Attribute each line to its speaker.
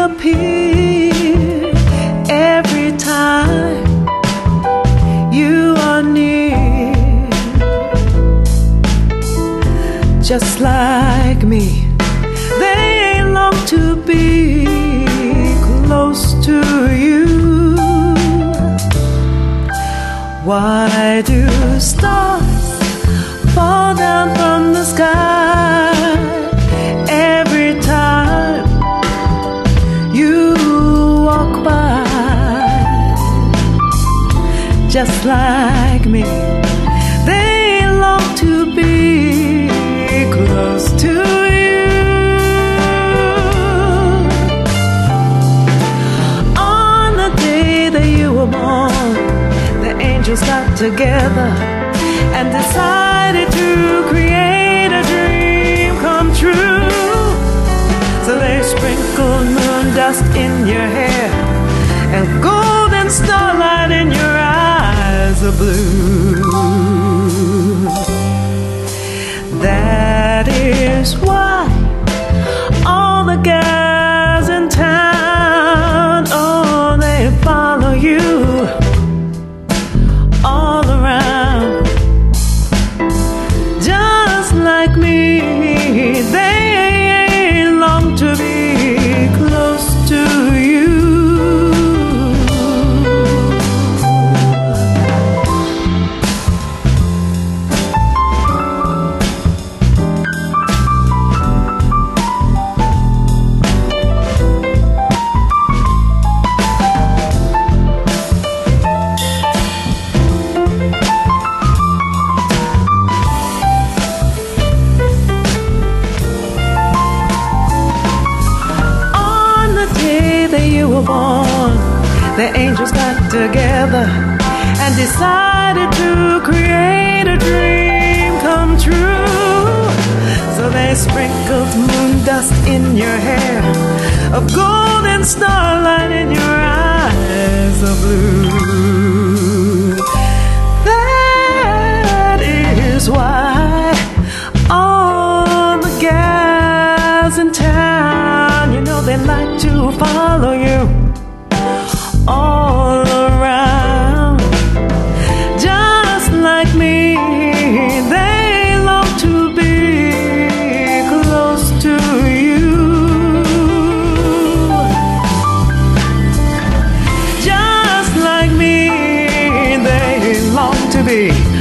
Speaker 1: appear every time you are near. Just like me, they long to be close to you. Why do stars fall down from the sky every time you walk by? Just like me, they long to be close to you. On the day that you were born, the angels got together and decided to create a dream come true. So they sprinkled moon dust in your hair and golden starlight in your eyes of blue. That is why all the guys in town, oh, they follow you all around. Just like me, they long to be close to you. Born, the angels got together and decided to create a dream come true. So they sprinkled moon dust in your hair, of golden starlight in your eyes of blue. That is why all the gals in town, you know, they like to follow you all around. Just like me, they long to be close to you. Just like me, they long to be